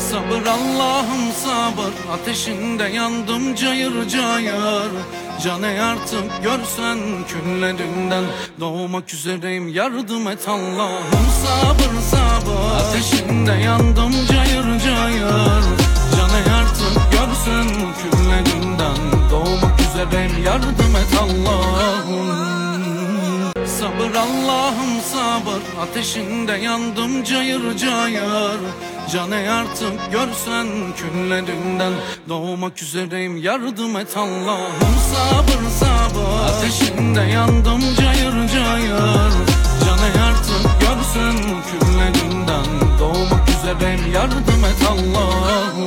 Sabır Allah'ım sabır, ateşinde yandım cayır cayır. Canı artık görsen küllerinden, doğmak üzereyim yardım et Allah'ım. Sabır sabır, ateşinde yandım cayır cayır. Canı artık görsen küllerinden, doğmak üzereyim yardım et Allah'ım. Sabır Allah'ım sabır, ateşinde yandım cayır cayır. Canı artık görsen küllerinden, doğmak üzereyim yardım et Allah'ım. Sabır sabır, ateşinde yandım cayır cayır. Canı artık görsen küllerinden, doğmak üzereyim yardım et Allah'ım.